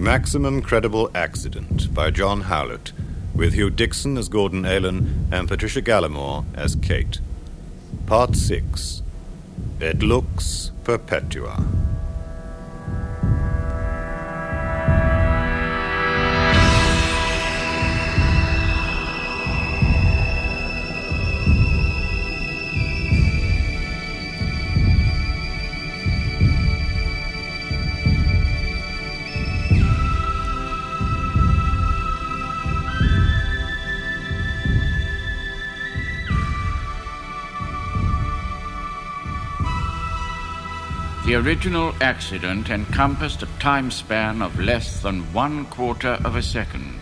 Maximum Credible Accident by John Howlett, with Hugh Dixon as Gordon Aylen and Patricia Gallimore as Kate. Part 6. Et Lux Perpetua. The original accident encompassed a time span of less than 1/4 of a second.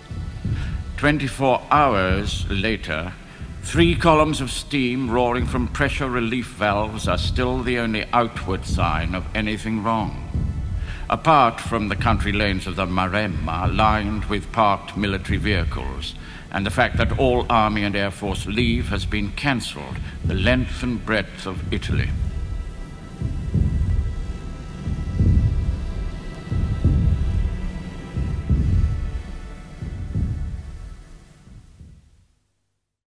24 hours later, 3 columns of steam roaring from pressure relief valves are still the only outward sign of anything wrong. Apart from the country lanes of the Maremma lined with parked military vehicles, and the fact that all Army and Air Force leave has been cancelled the length and breadth of Italy.